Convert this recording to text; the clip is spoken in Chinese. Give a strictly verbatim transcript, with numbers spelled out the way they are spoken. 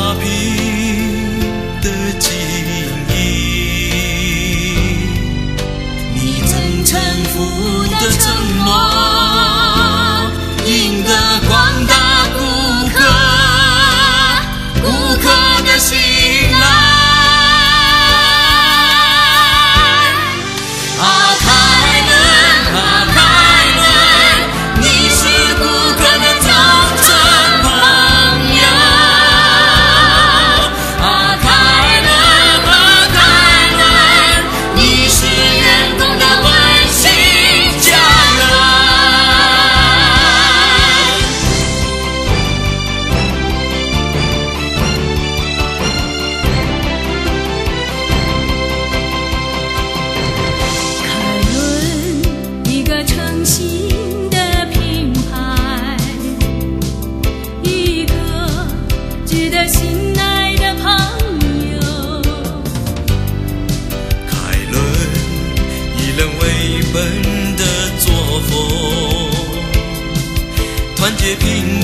平的经营，你曾臣服的承诺，赢得广大顾客顾客的信赖。啊，凯伦，啊，凯伦，你是顾客的忠诚朋友。啊，凯伦，啊，凯伦，你是员工的温馨家人。 凯伦，一个诚信的品牌，一个值得信赖的朋友。 凯伦，以人为本的作风，团结平